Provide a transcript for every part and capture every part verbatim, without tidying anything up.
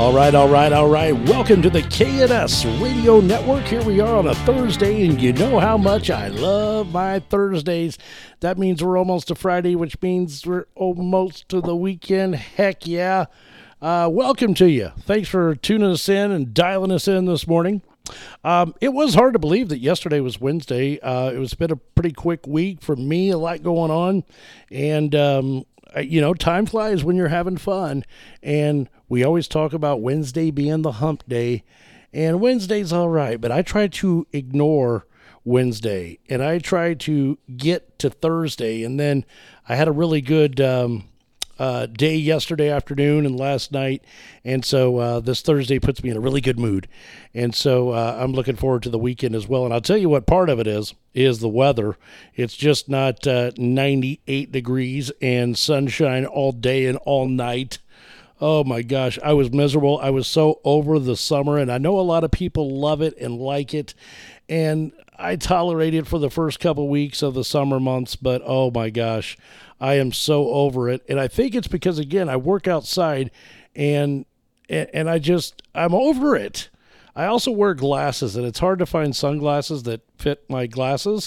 All right, all right, all right. Welcome to the K N S Radio Network. Here we are on a Thursday, and you know how much I love my Thursdays. That means we're almost to Friday, which means we're almost to the weekend. Heck yeah. Uh, welcome to you. Thanks for tuning us in and dialing us in this morning. Um, it was hard to believe that yesterday was Wednesday. Uh, it was been a pretty quick week for me, a lot going on, and um, you know, time flies when you're having fun, and we always talk about Wednesday being the hump day, and Wednesday's all right, but I try to ignore Wednesday, and I try to get to Thursday, and then I had a really good um, uh, day yesterday afternoon and last night, and so uh, this Thursday puts me in a really good mood, and so uh, I'm looking forward to the weekend as well, and I'll tell you what part of it is, is the weather. It's just not uh, ninety-eight degrees and sunshine all day and all night. Oh my gosh, I was miserable. I was so over the summer, and I know a lot of people love it and like it, and I tolerate it for the first couple weeks of the summer months, but oh my gosh, I am so over it. And I think it's because, again, I work outside, and and I just, I'm over it. I also wear glasses, and it's hard to find sunglasses that fit my glasses,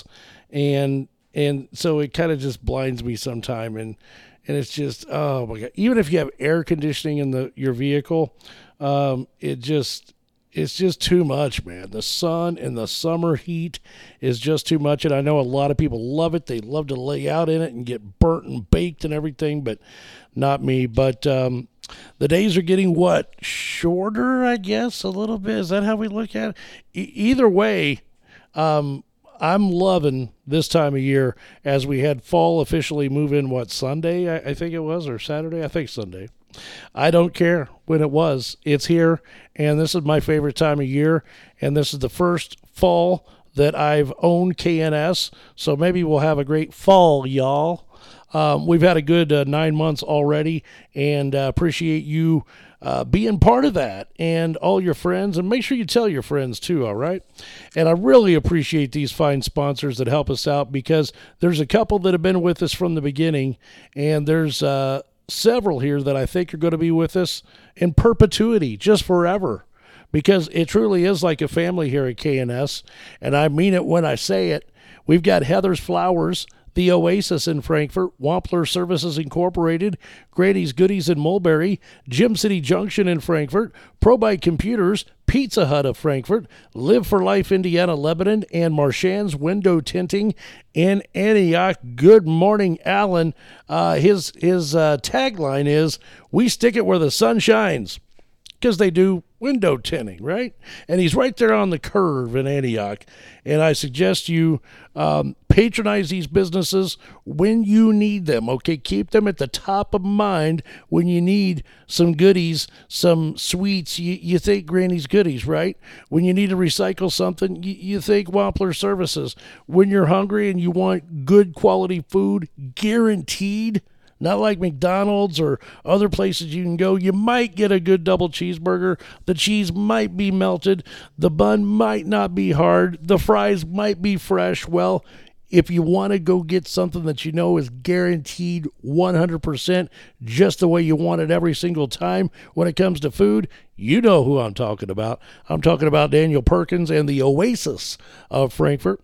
and and so it kind of just blinds me sometime, and and it's just, oh my God. Even if you have air conditioning in the your vehicle, um, it just, it's just too much, man. The sun and the summer heat is just too much, and I know a lot of people love it. They love to lay out in it and get burnt and baked and everything, but not me. But um, the days are getting, what, shorter, I guess, a little bit. Is that how we look at it? E- either way, um, I'm loving this time of year as we had fall officially move in, what, Sunday, I, I think it was, or Saturday? I think Sunday. I don't care when it was. It's here, and this is my favorite time of year, and this is the first fall that I've owned K N S, so maybe we'll have a great fall, y'all. Um, we've had a good uh, nine months already, and uh, appreciate you uh, being part of that, and all your friends, and make sure you tell your friends too, all right? And I really appreciate these fine sponsors that help us out, because there's a couple that have been with us from the beginning, and there's uh, several here that I think are going to be with us in perpetuity, just forever, because it truly is like a family here at K N S, and I mean it when I say it. We've got Heather's Flowers, The Oasis in Frankfort, Wampler Services Incorporated, Granny's Goodies in Mulberry, Gym City Junction in Frankfort, ProBite Computers, Pizza Hut of Frankfort, Live for Life Indiana Lebanon, and Marchand's Window Tinting in Antioch. Good morning, Alan. Uh, his his uh, tagline is, "We stick it where the sun shines," because they do window tinting, right? And he's right there on the curve in Antioch. And I suggest you um, patronize these businesses when you need them, okay? Keep them at the top of mind when you need some goodies, some sweets. You, you think Granny's Goodies, right? When you need to recycle something, you, you think Wampler Services. When you're hungry and you want good quality food, guaranteed, not like McDonald's or other places you can go. You might get a good double cheeseburger. The cheese might be melted. The bun might not be hard. The fries might be fresh. Well, if you want to go get something that you know is guaranteed one hundred percent just the way you want it every single time when it comes to food, you know who I'm talking about. I'm talking about Daniel Perkins and the Oasis of Frankfort.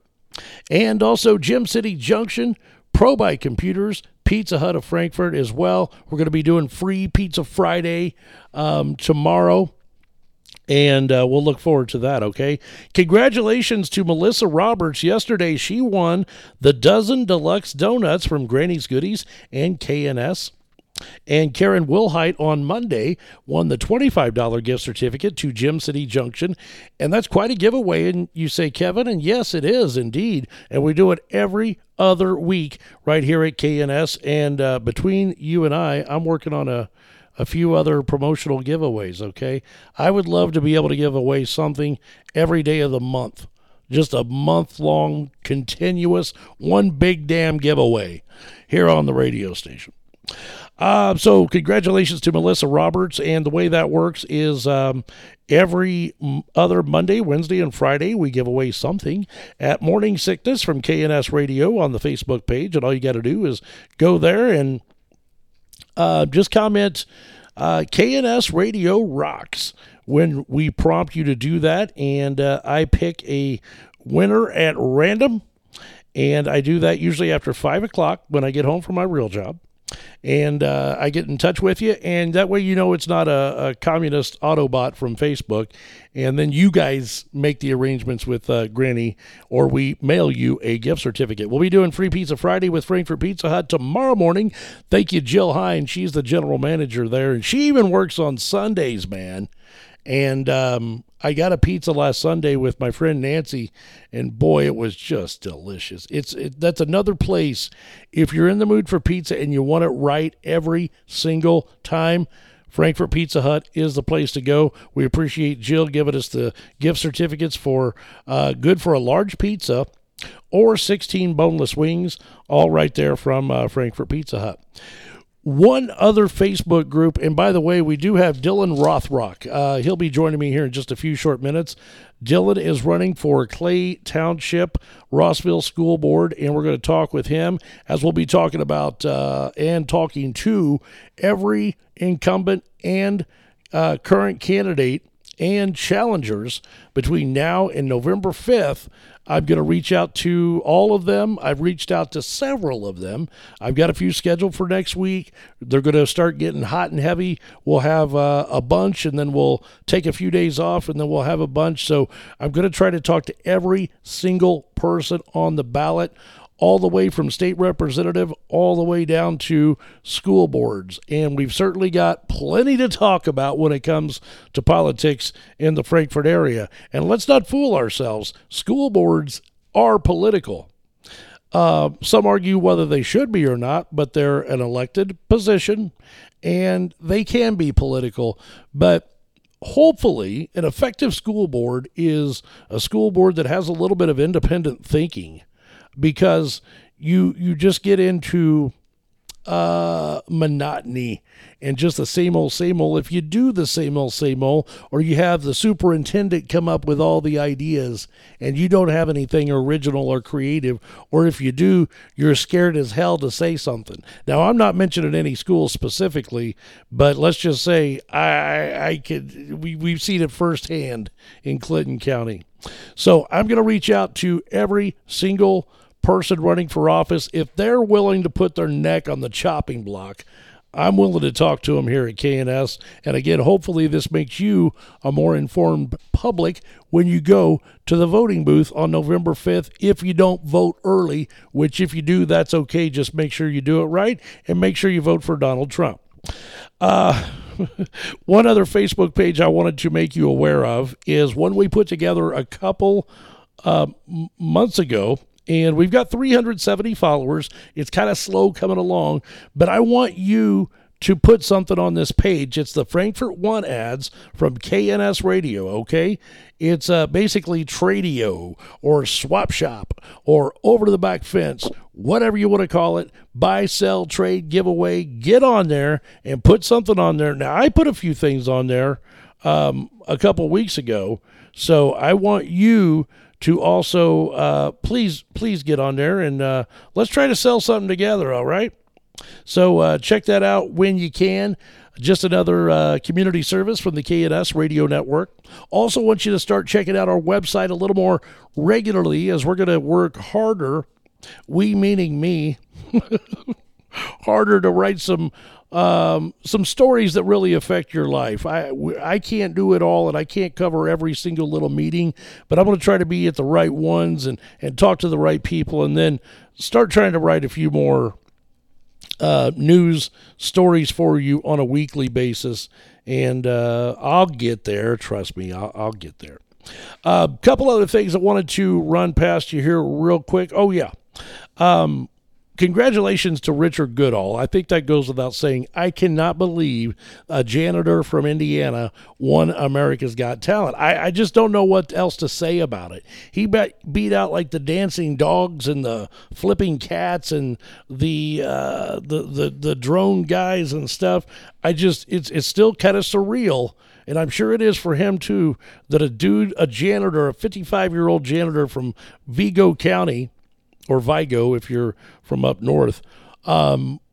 And also Gym City Junction, ProBite Computers, Pizza Hut of Frankfort as well. We're going to be doing Free Pizza Friday um, tomorrow, and uh, we'll look forward to that, okay? Congratulations to Melissa Roberts. Yesterday, she won the dozen deluxe donuts from Granny's Goodies and K N S. And Karen Wilhite on Monday won the twenty-five dollars gift certificate to Gym City Junction. And that's quite a giveaway. And you say, Kevin, and yes, it is indeed. And we do it every other week right here at K N S. And uh, between you and I, I'm working on a, a few other promotional giveaways, okay? I would love to be able to give away something every day of the month. Just a month-long, continuous, one big damn giveaway here on the radio station. Uh, so congratulations to Melissa Roberts, and the way that works is um, every other Monday, Wednesday, and Friday we give away something at Morning Sickness from K N S Radio on the Facebook page, and all you got to do is go there and uh, just comment Uh, K N S Radio rocks when we prompt you to do that, and uh, I pick a winner at random, and I do that usually after five o'clock when I get home from my real job. And uh, I get in touch with you, and that way you know it's not a, a communist Autobot from Facebook. And then you guys make the arrangements with uh, Granny, or we mail you a gift certificate. We'll be doing Free Pizza Friday with Frankfurt Pizza Hut tomorrow morning. Thank you, Jill Hine. She's the general manager there, and she even works on Sundays, man. And um, I got a pizza last Sunday with my friend Nancy, and boy, it was just delicious. It's it, that's another place. If you're in the mood for pizza and you want it right every single time, Frankfurt Pizza Hut is the place to go. We appreciate Jill giving us the gift certificates for uh, good for a large pizza or sixteen boneless wings, all right there from uh, Frankfurt Pizza Hut. One other Facebook group, and by the way, we do have Dylan Rothrock. Uh, he'll be joining me here in just a few short minutes. Dylan is running for Clay Township Rossville School Board, and we're going to talk with him as we'll be talking about uh, and talking to every incumbent and uh, current candidate and challengers between now and November fifth. I'm going to reach out to all of them. I've reached out to several of them. I've got a few scheduled for next week. They're going to start getting hot and heavy. We'll have uh, a bunch, and then we'll take a few days off, and then we'll have a bunch. So I'm going to try to talk to every single person on the ballot, all the way from state representative all the way down to school boards. And we've certainly got plenty to talk about when it comes to politics in the Frankfurt area. And let's not fool ourselves. School boards are political. Uh, some argue whether they should be or not, but they're an elected position, and they can be political. But hopefully, an effective school board is a school board that has a little bit of independent thinking, because you you just get into uh, monotony and just the same old, same old. If you do the same old, same old, or you have the superintendent come up with all the ideas and you don't have anything original or creative, or if you do, you're scared as hell to say something. Now, I'm not mentioning any schools specifically, but let's just say I I could we, we've seen it firsthand in Clinton County. So I'm going to reach out to every single person running for office. If they're willing to put their neck on the chopping block, I'm willing to talk to them here at K N S. And again, hopefully this makes you a more informed public when you go to the voting booth on November fifth. If you don't vote early, which if you do, that's okay. Just make sure you do it right, and make sure you vote for Donald Trump. Uh, one other Facebook page I wanted to make you aware of is one we put together a couple uh, m- months ago. And we've got three hundred seventy followers. It's kind of slow coming along, but I want you to put something on this page. It's the Frankfurt One ads from K N S Radio, okay? It's uh, basically Tradio or Swap Shop or Over the Back Fence, whatever you want to call it, buy, sell, trade, giveaway. Get on there and put something on there. Now, I put a few things on there um, a couple weeks ago, so I want you to also uh, please, please get on there, and uh, let's try to sell something together, all right? So uh, check that out when you can. Just another uh, community service from the K N S Radio Network. Also want you to start checking out our website a little more regularly, as we're going to work harder, we meaning me, harder to write some Um, some stories that really affect your life. I, I can't do it all, and I can't cover every single little meeting, but I'm going to try to be at the right ones and, and talk to the right people, and then start trying to write a few more uh, news stories for you on a weekly basis, and uh, I'll get there. Trust me, I'll, I'll get there. A uh, couple other things I wanted to run past you here real quick. Oh, yeah. Um, Congratulations to Richard Goodall. I think that goes without saying. I cannot believe a janitor from Indiana won America's Got Talent. I, I just don't know what else to say about it. He be- beat out like the dancing dogs and the flipping cats and the uh, the, the the drone guys and stuff. I just it's it's still kind of surreal. And I'm sure it is for him, too, that a dude, a janitor, a fifty-five-year-old janitor from Vigo County, or Vigo if you're from up north, um,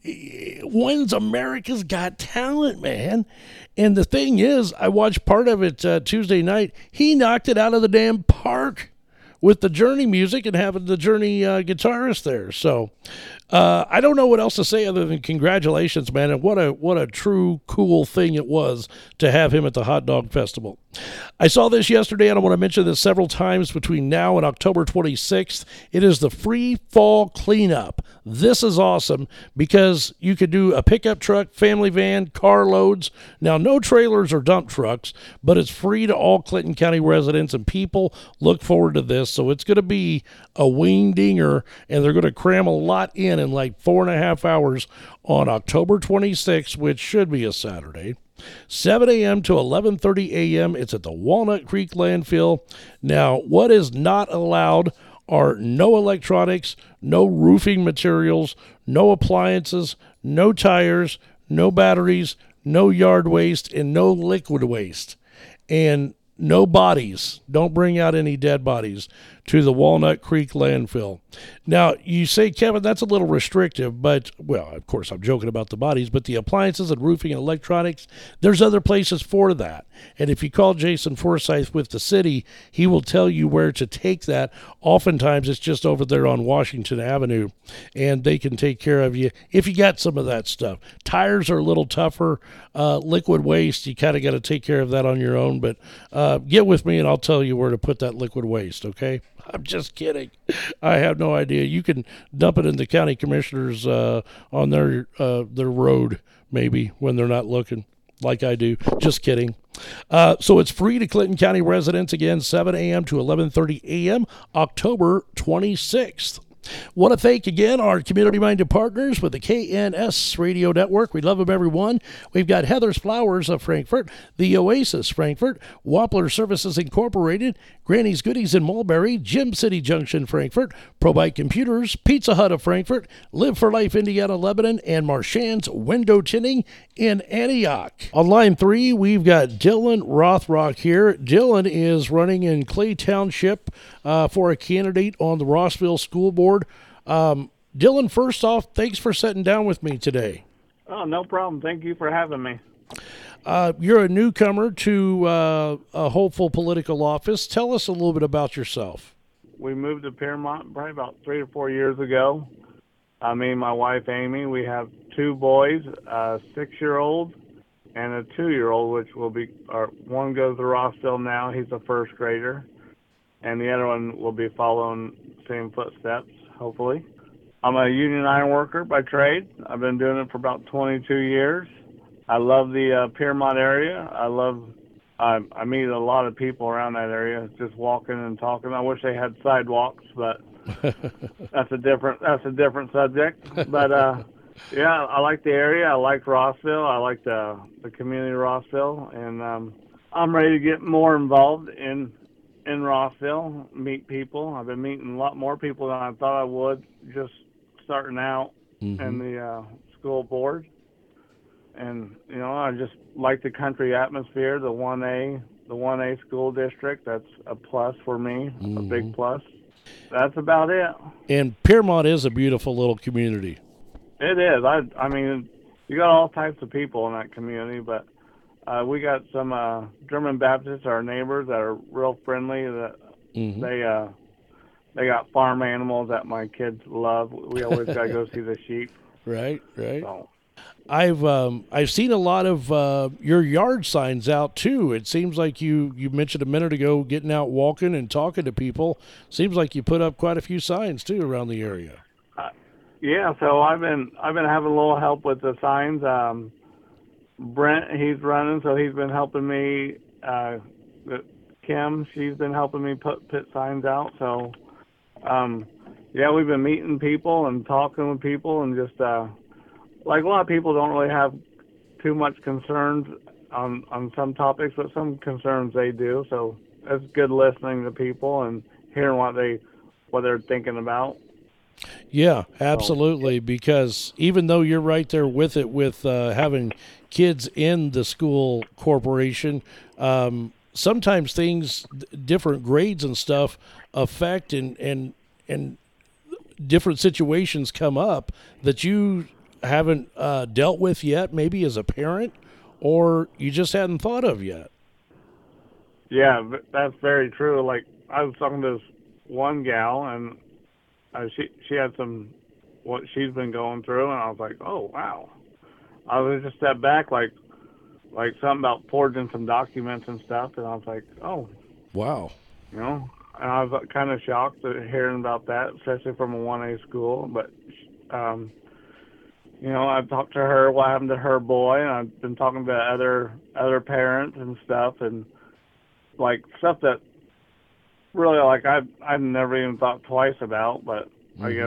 when's America's Got Talent, man? And the thing is, I watched part of it uh, Tuesday night. He knocked it out of the damn park with the Journey music and having the Journey uh, guitarist there. So uh, I don't know what else to say other than congratulations, man. And what a what a true cool thing it was to have him at the Hot Dog Festival. I saw this yesterday, and I want to mention this several times between now and October twenty-sixth. It is the free fall cleanup. This is awesome because you could do a pickup truck, family van, car loads. Now, no trailers or dump trucks, but it's free to all Clinton County residents, and people look forward to this. So it's going to be a wing dinger, and they're going to cram a lot in in like four and a half hours on October twenty-sixth, which should be a Saturday. seven a.m. to eleven thirty a.m. It's at the Walnut Creek landfill. Now, what is not allowed are no electronics, no roofing materials, no appliances, no tires, no batteries, no yard waste, and no liquid waste. And no bodies. Don't bring out any dead bodies to the Walnut Creek landfill. Now, you say, Kevin, that's a little restrictive, but, well, of course, I'm joking about the bodies, but the appliances and roofing and electronics, there's other places for that. And if you call Jason Forsyth with the city, he will tell you where to take that. Oftentimes, it's just over there on Washington Avenue, and they can take care of you if you got some of that stuff. Tires are a little tougher. Uh, liquid waste, you kind of got to take care of that on your own, but uh, get with me, and I'll tell you where to put that liquid waste, okay? I'm just kidding. I have no idea. You can dump it in the county commissioners uh, on their uh, their road, maybe, when they're not looking, like I do. Just kidding. Uh, so it's free to Clinton County residents, again, seven a.m. to eleven thirty a.m., October twenty-sixth. Want to thank again our community-minded partners with the K N S Radio Network. We love them, everyone. We've got Heather's Flowers of Frankfort, the Oasis Frankfort, Wappler Services Incorporated, Granny's Goodies in Mulberry, Gym City Junction Frankfort, ProBite Computers, Pizza Hut of Frankfort, Live for Life Indiana Lebanon, and Marchand's Window Tinting in Antioch. On line three, we've got Dylan Rothrock here. Dylan is running in Clay Township uh, for a candidate on the Rossville School Board. Um, Dylan, first off, thanks for sitting down with me today. Oh, no problem. Thank you for having me. Uh, you're a newcomer to uh, a hopeful political office. Tell us a little bit about yourself. We moved to Piermont probably about three or four years ago. Uh, me and my wife, Amy, we have two boys, a six-year-old and a two-year-old, which will be, our one goes to Rossville now. He's a first grader. And the other one will be following same footsteps, hopefully. I'm a union iron worker by trade. I've been doing it for about twenty-two years. I love the uh, Piermont area. I love, I, I meet a lot of people around that area, just walking and talking. I wish they had sidewalks, but that's a different, that's a different subject. But uh, yeah, I like the area. I like Rossville. I like the, the community of Rossville. And um, I'm ready to get more involved in in Rossville, meet people. I've been meeting a lot more people than I thought I would, just starting out mm-hmm. in the uh, school board. And, you know, I just like the country atmosphere, the one A, the one A school district. That's a plus for me, mm-hmm. a big plus. That's about it. And Piermont is a beautiful little community. It is. I, I mean, you got all types of people in that community, but Uh, we got some uh, German Baptists, our neighbors, that are real friendly. That mm-hmm. they uh, they got farm animals that my kids love. We always got to go see the sheep. Right, right. So. I've um, I've seen a lot of uh, your yard signs out too. It seems like you, you mentioned a minute ago getting out walking and talking to people. Seems like you put up quite a few signs too around the area. Uh, yeah, so I've been I've been having a little help with the signs. Um, Brent, he's running, so he's been helping me. Uh, Kim, she's been helping me put put signs out. So, um, yeah, we've been meeting people and talking with people, and just uh, like a lot of people don't really have too much concerns on on some topics, but some concerns they do. So it's good listening to people and hearing what they what they're thinking about. Yeah, absolutely. Because even though you're right there with it, with uh, having kids in the school corporation, um, sometimes things, different grades and stuff affect and, and, and different situations come up that you haven't uh, dealt with yet, maybe as a parent, or you just hadn't thought of yet. Yeah, that's very true. Like, I was talking to this one gal, and uh, she she had some what she's been going through, and I was like, oh wow. I was just stepped back, like like something about forging some documents and stuff, and I was like, oh wow, you know. And I was kind of shocked at hearing about that, especially from a one A school. But um, you know, I've talked to her what happened to her boy, and I've been talking to other other parents and stuff, and like stuff that really like I I never even thought twice about. But mm-hmm. I guess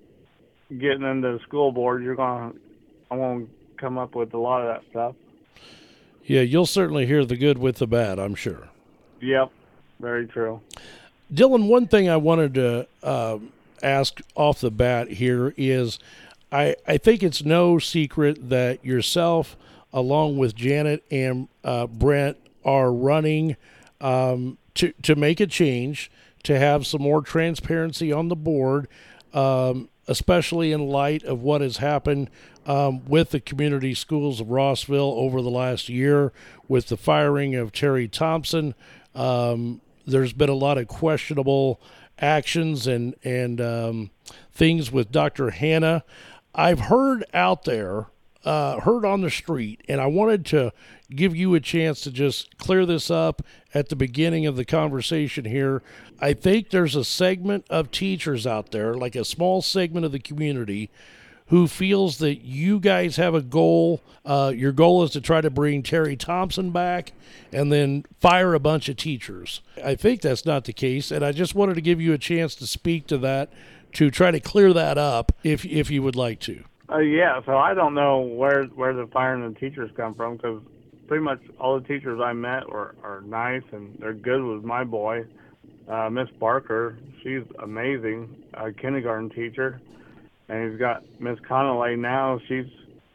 getting into the school board, you're gonna I'm gonna come up with a lot of that stuff. Yeah, you'll certainly hear the good with the bad, I'm sure. Yep, very true. Dylan, one thing I wanted to uh, ask off the bat here is I, I think it's no secret that yourself, along with Janet and uh, Brent, are running um, to, to make a change, to have some more transparency on the board, um, especially in light of what has happened um, with the community schools of Rossville over the last year with the firing of Terry Thompson. Um, there's been a lot of questionable actions and, and um, things with Doctor Hannah. I've heard out there, uh, heard on the street, and I wanted to give you a chance to just clear this up at the beginning of the conversation here. I think there's a segment of teachers out there, like a small segment of the community, who feels that you guys have a goal. Uh, your goal is to try to bring Terry Thompson back and then fire a bunch of teachers. I think that's not the case, and I just wanted to give you a chance to speak to that, to try to clear that up if if you would like to. Uh, yeah, so I don't know where where the firing the teachers come from, because pretty much all the teachers I met were are nice and they're good with my boy. Uh, Miss Barker, she's amazing, a kindergarten teacher. And he's got Miss Connolly now. She's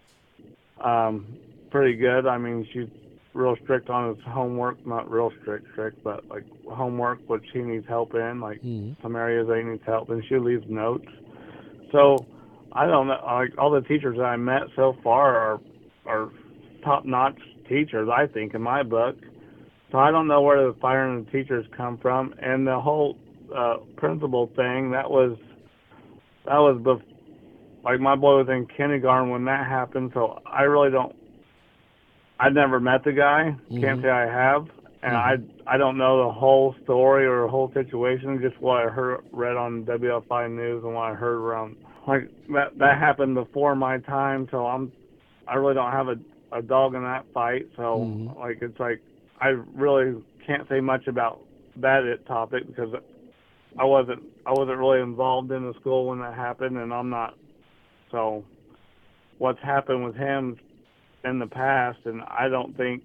um, pretty good. I mean, she's real strict on his homework. Not real strict, strict, but like homework, which he needs help in. Like mm-hmm. some areas they need help, and she leaves notes. So I don't know. Like all the teachers that I met so far are are top-notch teachers, I think, in my book. So I don't know where the firing the teachers come from, and the whole uh, principal thing. That was that was before. Like, my boy was in kindergarten when that happened, so I really don't – I've never met the guy. Mm-hmm. Can't say I have. And mm-hmm. I I don't know the whole story or the whole situation, just what I heard, read on W F I News and what I heard around. Like, that that happened before my time, so I'm – I really don't have a, a dog in that fight. So, mm-hmm. like, it's like I really can't say much about that topic because I wasn't I wasn't really involved in the school when that happened, and I'm not – so what's happened with him in the past, and I don't think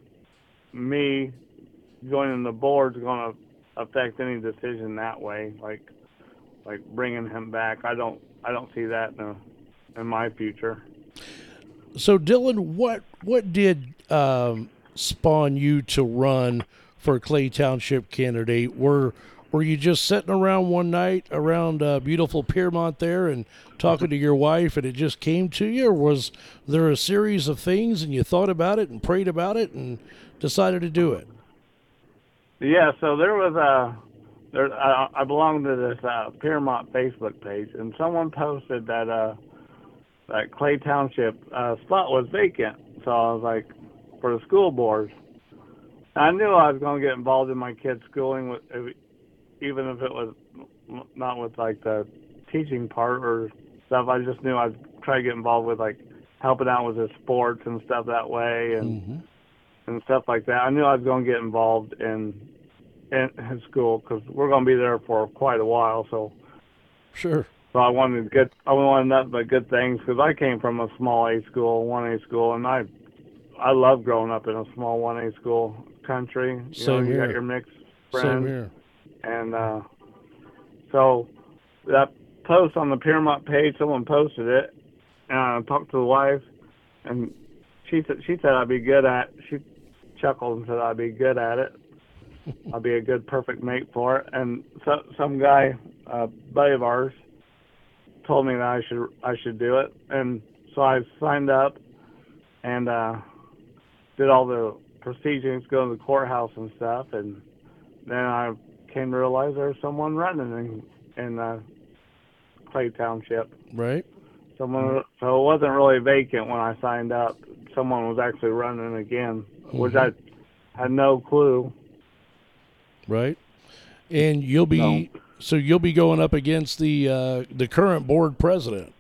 me joining the board is going to affect any decision that way, like like bringing him back. I don't I don't see that in, a, in my future. So, Dylan, what, what did um, spawn you to run for Clay Township candidate? Were Were you just sitting around one night around uh, beautiful Piermont there and talking to your wife and it just came to you, or was there a series of things and you thought about it and prayed about it and decided to do it? Yeah, so there was a, there, I, I belong to this uh, Piermont Facebook page, and someone posted that uh, that Clay Township uh, spot was vacant. So I was like, for the school board. I knew I was going to get involved in my kids' schooling with, even if it was not with like the teaching part or stuff. I just knew I'd try to get involved with like helping out with the sports and stuff that way, and mm-hmm. and stuff like that. I knew I was going to get involved in in, in school because we're going to be there for quite a while. So sure. So I wanted good. I wanted nothing but good things because I came from a small A school, one A school, and I I love growing up in a small one A school country. You Same know, you here. got your mixed friends. Same here. And uh, so that post on the Piermont page, someone posted it, and I talked to the wife, and she said she said I'd be good at. She chuckled and said I'd be good at it. I'd be a good, perfect mate for it. And so, some guy, uh, buddy of ours, told me that I should I should do it. And so I signed up and uh, did all the procedures, go to the courthouse and stuff, and then I came to realize there was someone running in, in uh, Clay Township. Right. Someone, so it wasn't really vacant when I signed up. Someone was actually running again, mm-hmm. which I had no clue. Right. And you'll be so, so you'll be going up against the uh, the current board president.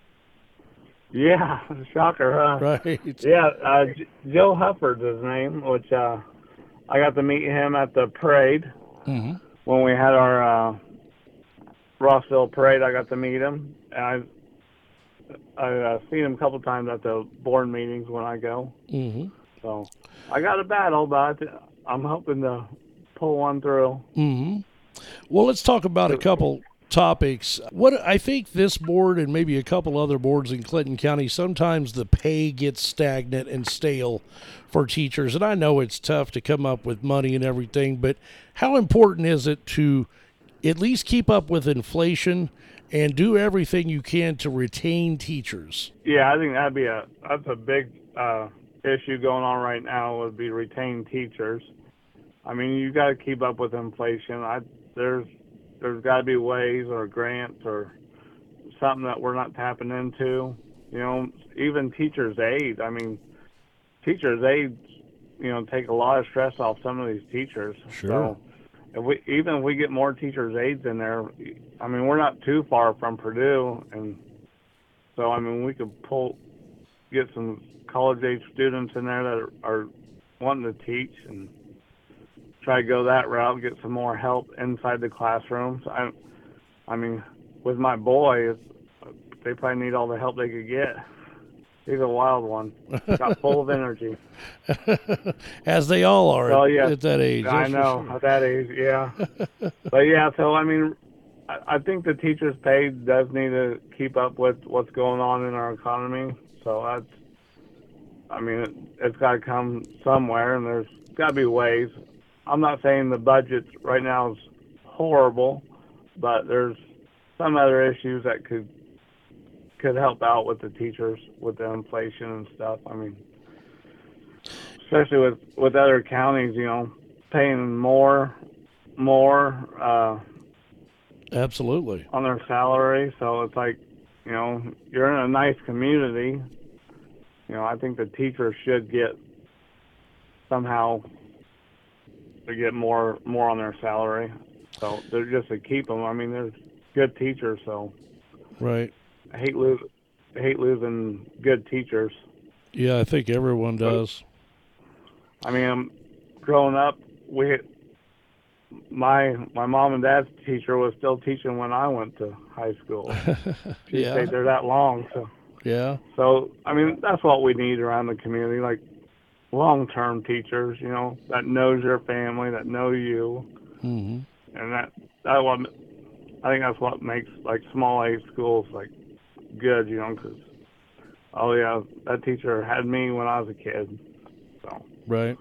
Yeah, shocker, huh? Right. Yeah, uh, J- Joe Hufford's his name, which uh, I got to meet him at the parade mm-hmm. when we had our uh, Rossville parade. I got to meet him, and I I've uh, seen him a couple times at the board meetings when I go. Mm-hmm. So I got a battle, but I'm hoping to pull one through. Mm-hmm. Well, let's talk about a couple topics. What I think this board and maybe a couple other boards in Clinton County, sometimes the pay gets stagnant and stale for teachers. And I know it's tough to come up with money and everything, but how important is it to at least keep up with inflation and do everything you can to retain teachers? Yeah, I think that'd be a that's a big uh, issue going on right now, would be retain teachers. I mean, you got to keep up with inflation. I there's there's got to be ways or grants or something that we're not tapping into. You know, even teachers' aid. I mean, teachers' aid, you know, take a lot of stress off some of these teachers. Sure. So if we even if we get more teachers' aides in there, I mean, we're not too far from Purdue, and so I mean, we could pull get some college-age students in there that are, are wanting to teach and try to go that route, get some more help inside the classrooms. I, I mean, with my boy, it's, they probably need all the help they could get. He's a wild one, got full of energy. As they all are so, yeah, at that age. I know, sure. At that age, yeah. But, yeah, so, I mean, I, I think the teacher's pay does need to keep up with what's going on in our economy. So, that's, I mean, it, it's got to come somewhere, and there's got to be ways. I'm not saying the budget right now is horrible, but there's some other issues that could could help out with the teachers with the inflation and stuff. I mean, especially with, with other counties, you know, paying more, more. Uh, Absolutely. On their salary. So it's like, you know, you're in a nice community. You know, I think the teachers should get somehow to get more more on their salary. So they're just to keep them. I mean, there's good teachers, so. Right. I hate lose, I hate losing good teachers. Yeah, I think everyone does. I mean, growing up, we my my mom and dad's teacher was still teaching when I went to high school. She Yeah. stayed there that long, so. Yeah. So I mean, that's what we need around the community, like long-term teachers, you know, that knows your family, that know you, mm-hmm. and that that what I think that's what makes like small A schools like good, you know, because oh yeah, that teacher had me when I was a kid. So right.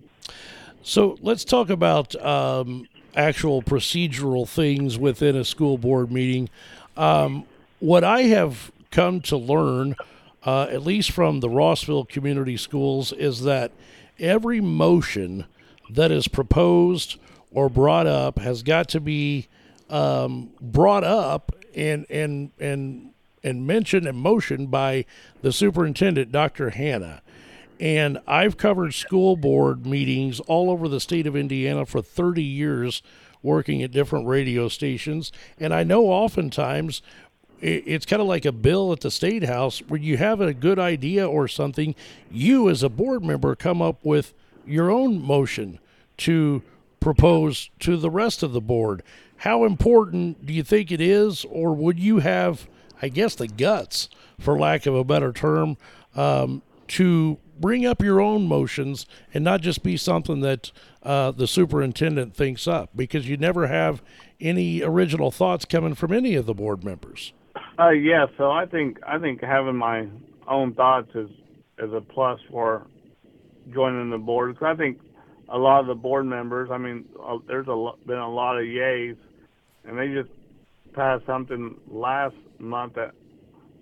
So let's talk about um, actual procedural things within a school board meeting. Um, what I have come to learn, uh, at least from the Rossville Community Schools, is that every motion that is proposed or brought up has got to be um, brought up and and and and mentioned and motioned by the superintendent, Doctor Hanna. And I've covered school board meetings all over the state of Indiana for thirty years, working at different radio stations. And I know oftentimes it's kind of like a bill at the State House where you have a good idea or something. You as a board member come up with your own motion to propose to the rest of the board. How important do you think it is, or would you have, I guess, the guts, for lack of a better term, um, to bring up your own motions and not just be something that uh, the superintendent thinks up, because you never have any original thoughts coming from any of the board members? Uh, yeah, so I think I think having my own thoughts is is a plus for joining the board. Because I think a lot of the board members, I mean, uh, there's a lo- been a lot of yays, and they just passed something last month that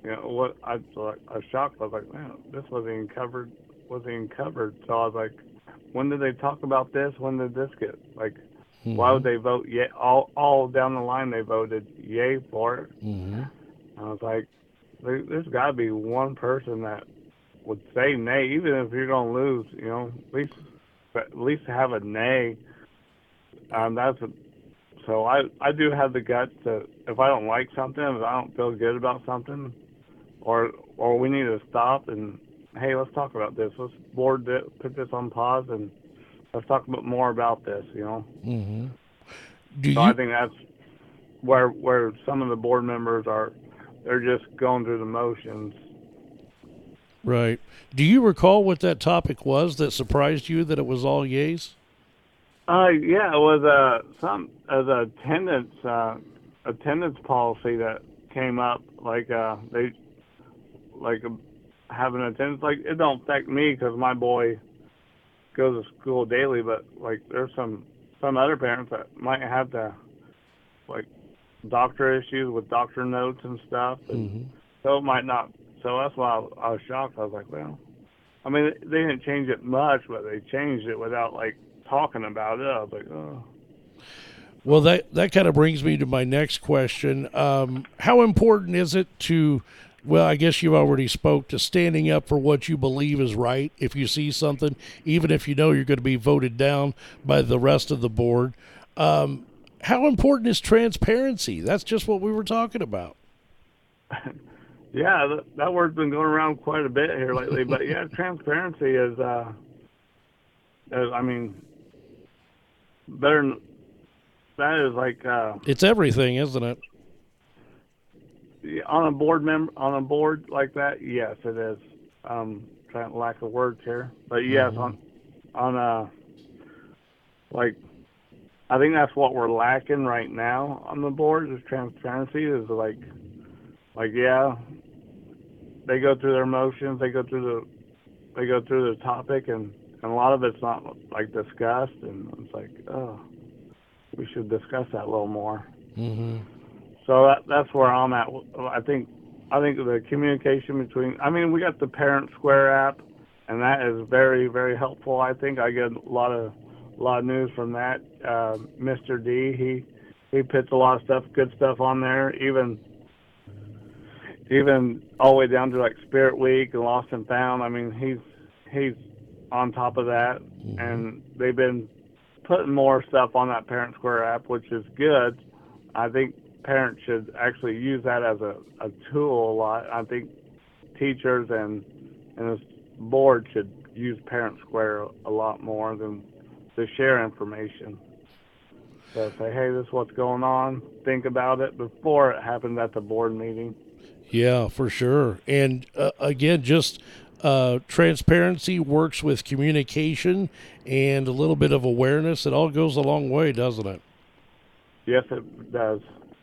you know, what I was like, I was shocked. I was like, man, this wasn't even covered. Wasn't even covered. So I was like, when did they talk about this? When did this get like? Mm-hmm. Why would they vote yay? All all down the line, they voted yay for it. Mm-hmm. I was like, there, there's got to be one person that would say nay, even if you're gonna lose. You know, at least at least have a nay. Um, that's a, so I I do have the guts to, if I don't like something, if I don't feel good about something, or or we need to stop and, hey, let's talk about this. Let's board it, put this on pause, and let's talk about more about this. You know. Mm-hmm. Do so you? I think that's where where some of the board members are. They're just going through the motions. Right. Do you recall what that topic was that surprised you that it was all yays? Uh, yeah, it was uh, some as a attendance uh, attendance policy that came up. Like uh, they like uh, having attendance. Like it don't affect me because my boy goes to school daily. But like there's some some other parents that might have to like doctor issues with doctor notes and stuff, and Mm-hmm. so it might not. So that's why I, I was shocked. I was like, well, I mean, they didn't change it much, but they changed it without like talking about it. I was like, oh. Well, that that kind of brings me to my next question. Um, how important is it to, well, I guess you already spoke to standing up for what you believe is right if you see something, even if you know you're going to be voted down by the rest of the board. Um, how important is transparency? That's just what we were talking about. Yeah, that, that word's been going around quite a bit here lately. But yeah, transparency is, uh, is I mean, better. Than, that is like uh, It's everything, isn't it? on a board member on a board like that. Yes, it is. Um, trying to lack of words here, but yes, Mhm. on on a like, I think that's what we're lacking right now on the board is transparency. Is like, like yeah, they go through their motions, they go through the, they go through the topic, and, and a lot of it's not like discussed, and it's like, oh, we should discuss that a little more. Mm-hmm. So that that's where I'm at. I think I think the communication between. I mean, we got the Parent Square app, and that is very very helpful. I think I get a lot of a lot of news from that. Uh, Mister D, he he puts a lot of stuff, good stuff on there. Even even all the way down to like Spirit Week and Lost and Found. I mean, he's he's on top of that, Mm-hmm. and they've been putting more stuff on that Parent Square app, which is good. I think parents should actually use that as a, a tool a lot. I think teachers and and this board should use Parent Square a lot more than to share information. So say, hey, this is what's going on. Think about it before it happens at the board meeting. Yeah, for sure. And uh, again, just uh, transparency works with communication and a little bit of awareness. It all goes a long way, doesn't it? Yes, it does.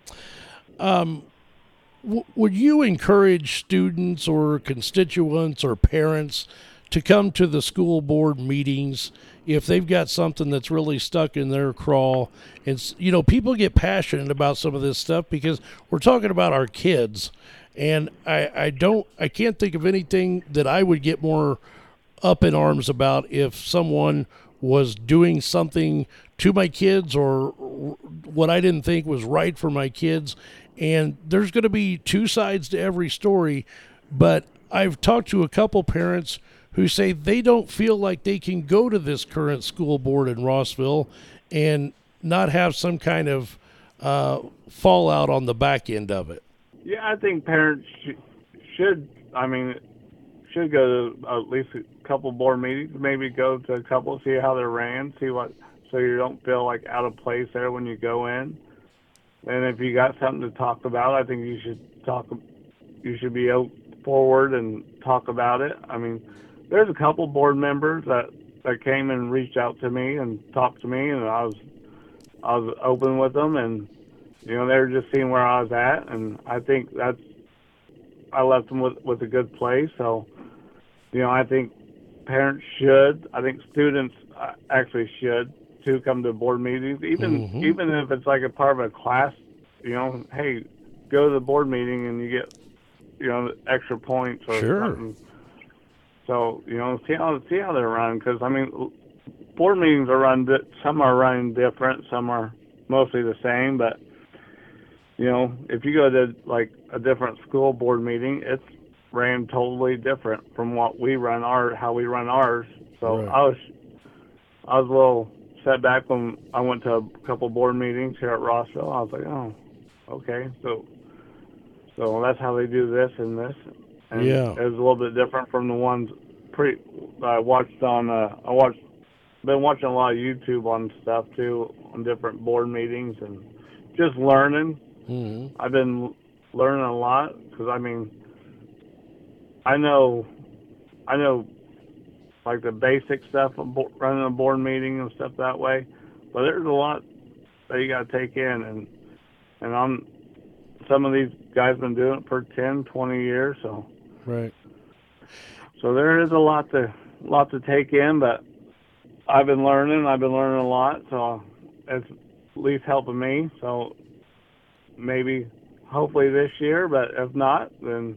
Um, w- would you encourage students or constituents or parents to come to the school board meetings if they've got something that's really stuck in their craw? And, s- you know, people get passionate about some of this stuff because we're talking about our kids. And I, I don't, I can't think of anything that I would get more up in arms about if someone was doing something to my kids or what I didn't think was right for my kids. And there's going to be two sides to every story, but I've talked to a couple parents who say they don't feel like they can go to this current school board in Rossville and not have some kind of uh, fallout on the back end of it. Yeah, I think parents sh- should, I mean, should go to at least a couple board meetings, maybe go to a couple, see how they're ran, see what, so you don't feel like out of place there when you go in. And if you got something to talk about, I think you should talk, you should be out forward and talk about it. I mean, there's a couple board members that, that came and reached out to me and talked to me, and I was, I was open with them, and you know, they were just seeing where I was at, and I think that's, I left them with, with a good place. So, you know, I think parents should, I think students uh, actually should, too, come to board meetings, even Mhm. even if it's like a part of a class, you know, hey, go to the board meeting and you get you know, extra points or Sure. something. So, you know, see how see how they're run, because I mean, board meetings are run. Di- some are run different, some are mostly the same. But you know, if you go to like a different school board meeting, it's ran totally different from what we run our how we run ours. So Right. I was I was a little set back when I went to a couple board meetings here at Rossville. I was like, oh, okay, so so that's how they do this and this, and Yeah. it was a little bit different from the ones pre I watched on. Uh, I watched been watching a lot of YouTube on stuff too, on different board meetings, and just learning. hmm I've been learning a lot, because I mean, I know, I know, like the basic stuff of bo- running a board meeting and stuff that way, but there's a lot that you got to take in, and and I'm some of these guys been doing it for ten, twenty years, so Right. so there is a lot to lot to take in, but I've been learning. I've been learning a lot, so it's at least helping me. So maybe, hopefully this year, but if not, then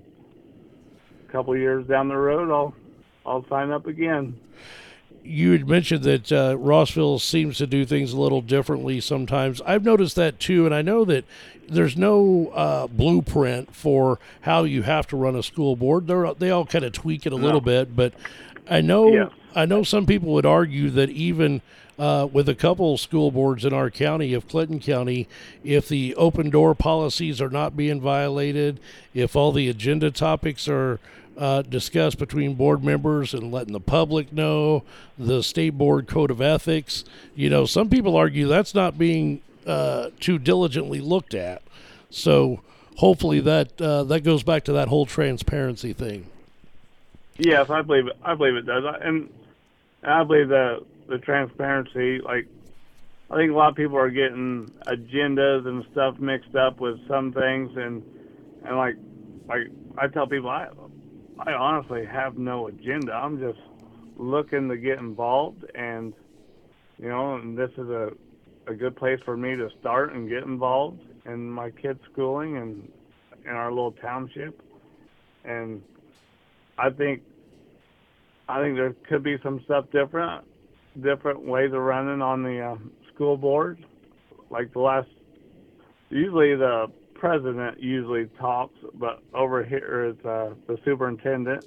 a couple years down the road, I'll I'll sign up again. You had mentioned that uh, Rossville seems to do things a little differently sometimes. I've noticed that too, and I know that there's no uh, blueprint for how you have to run a school board. They're, they all kind of tweak it a little No. bit, but I know Yes. I know some people would argue that even uh, with a couple school boards in our county of Clinton County, if the open door policies are not being violated, if all the agenda topics are uh, discussed between board members and letting the public know, the state board code of ethics, you know, some people argue that's not being uh, too diligently looked at. So hopefully that uh, that goes back to that whole transparency thing. Yes, I believe it. I believe it does, I- and I believe the the transparency. Like, I think a lot of people are getting agendas and stuff mixed up with some things, and and like like I tell people, I I honestly have no agenda. I'm just looking to get involved, and you know, and this is a a good place for me to start and get involved in my kids' schooling and in our little township, and I think I think there could be some stuff different, different ways of running on the uh, school board. Like the last, usually the president usually talks, but over here is uh, the superintendent,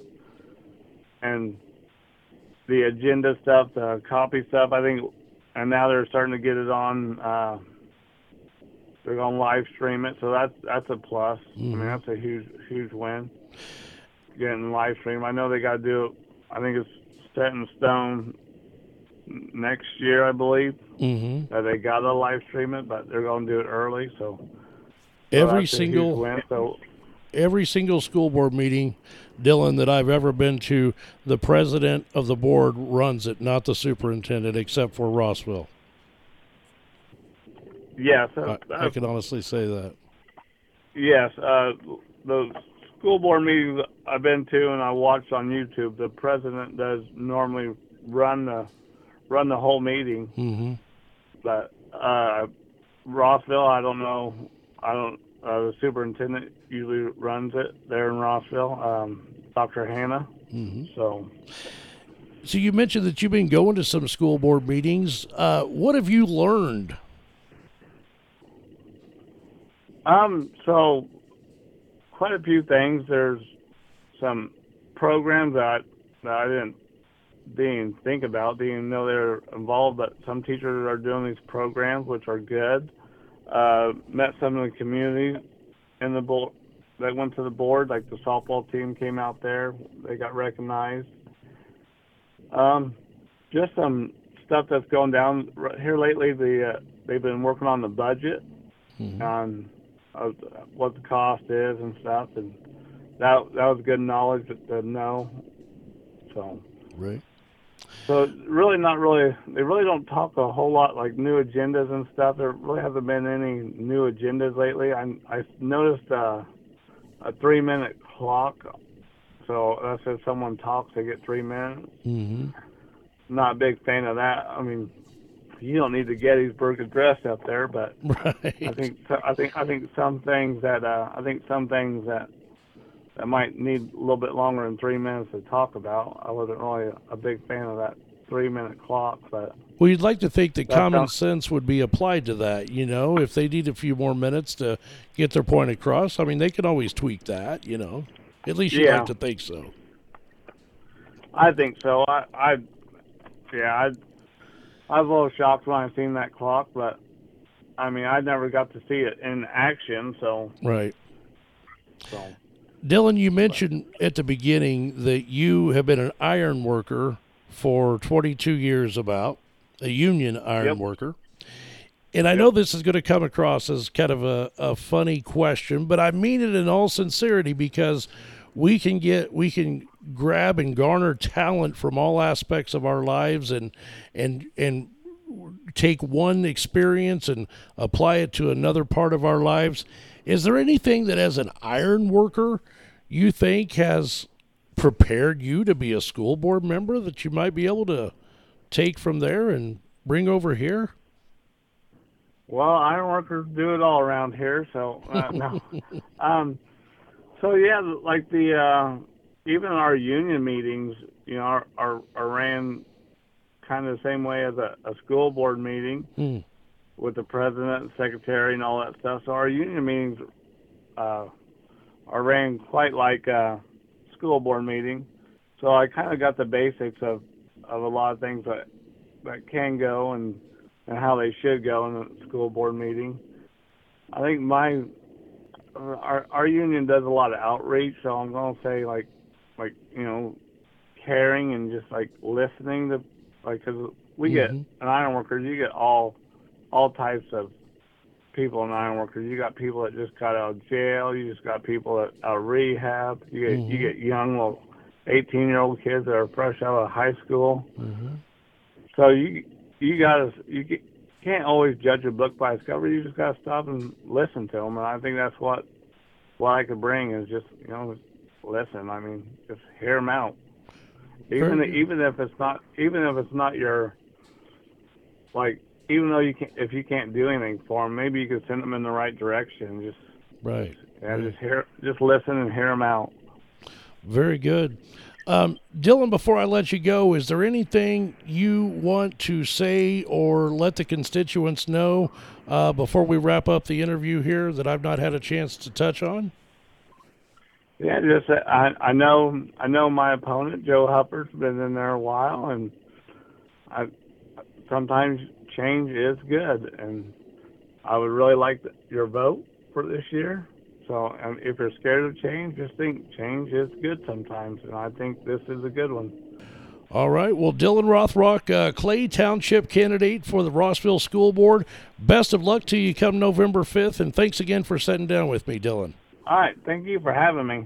and the agenda stuff, the copy stuff. I think, and now they're starting to get it on. Uh, they're going to live stream it, so that's that's a plus. I mean, Mhm. that's a huge huge win. Getting live stream. I know they got to do it. I think it's set in stone next year, I believe, Mm-hmm. that they got to live stream it, but they're going to do it early. So, so Every that's a huge single win. So every single school board meeting, Dylan, that I've ever been to, the president of the board runs it, not the superintendent, except for Rossville. yes, uh, I, I can honestly say that. yes. Uh, the school board meetings I've been to and I watched on YouTube, the president does normally run the run the whole meeting, Mm-hmm. but uh, Rossville, I don't know. I don't. Uh, the superintendent usually runs it there in Rossville, um, Doctor Hannah. Mm-hmm. So, So you mentioned that you've been going to some school board meetings. Uh, what have you learned? um, so quite a few things. There's some programs that that I didn't didn't even think about, didn't even know they were involved. But some teachers are doing these programs, which are good. Uh, met some of the community in the board that went to the board, like the softball team came out there. They got recognized. Um, just some stuff that's going down right here lately. The uh, they've been working on the budget, Mm-hmm. on uh, what the cost is and stuff, and that that was good knowledge to, to know. So. Right. So really not really, they really don't talk a whole lot like new agendas and stuff. There really hasn't been any new agendas lately. I, I noticed uh, a three minute clock. So that says someone talks, they get three minutes. Mm-hmm. Not a big fan of that. I mean, you don't need the Gettysburg Address up there, but Right. I think, I think, I think some things that, uh, I think some things that that might need a little bit longer than three minutes to talk about. I wasn't really a, a big fan of that three-minute clock, but Well, you'd like to think that That common sounds- sense would be applied to that, you know, if they need a few more minutes to get their point across. I mean, they can always tweak that, you know. At least you Yeah. like to think so. I think so. I, I yeah, I, I was a little shocked when I seen that clock, but I mean, I never got to see it in action, so Right. so. Dylan, you mentioned at the beginning that you have been an iron worker for twenty-two years, about a union iron Yep. worker. And I know this is going to come across as kind of a, a funny question, but I mean it in all sincerity, because we can get, we can grab and garner talent from all aspects of our lives, and, and, and take one experience and apply it to another part of our lives. Is there anything that, as an iron worker, you think has prepared you to be a school board member that you might be able to take from there and bring over here? Well, iron workers do it all around here, so uh, no. Um, so yeah, like the uh, even our union meetings, you know, are are, are ran kind of the same way as a, a school board meeting Hmm. with the president and secretary and all that stuff. So our union meetings uh, are ran quite like a school board meeting. So I kind of got the basics of, of a lot of things that that can go and and how they should go in a school board meeting. I think my our our union does a lot of outreach, so I'm gonna say like like you know caring and just like listening to, like, because we get Mhm. an iron workers, you get all all types of people in iron workers. You got people that just got out of jail. You just got people that out of rehab. You get Mhm. you get young little eighteen year old kids that are fresh out of high school. Mm-hmm. So you you gotta you get, can't always judge a book by its cover. You just gotta stop and listen to them. And I think that's what what I could bring is just you know just listen. I mean, just hear them out. Even Very good. even if it's not even if it's not your like even though you can if you can't do anything for them, maybe you can send them in the right direction. Just Right. yeah, just hear just listen and hear them out. Very good. Um, Dylan, before I let you go, is there anything you want to say or let the constituents know uh, before we wrap up the interview here that I've not had a chance to touch on? Yeah, just uh, I I know I know my opponent Joe Hupperd's been in there a while, and I sometimes change is good, and I would really like the, your vote for this year. So um, if you're scared of change, just think change is good sometimes, and I think this is a good one. All right. Well, Dylan Rothrock, uh, Clay Township candidate for the Rossville School Board. Best of luck to you come November fifth, and thanks again for sitting down with me, Dylan. All right, thank you for having me.